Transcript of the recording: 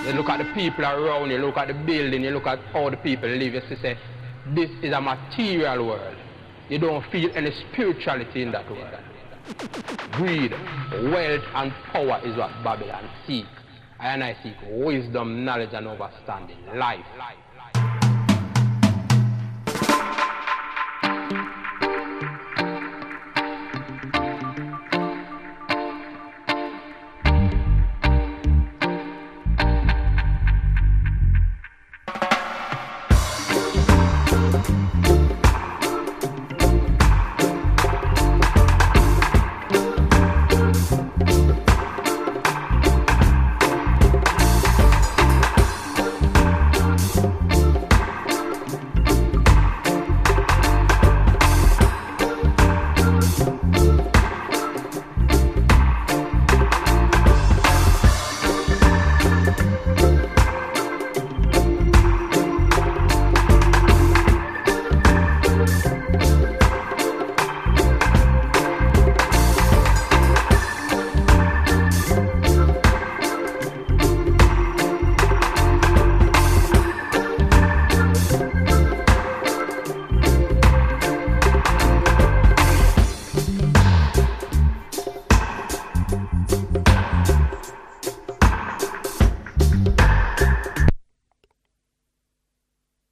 You look at the people around, you look at the building, you look at how the people live, you say, this is a material world. You don't feel any spirituality in that world. Greed, wealth, and power is what Babylon seeks. And I seek wisdom, knowledge, and understanding. Life.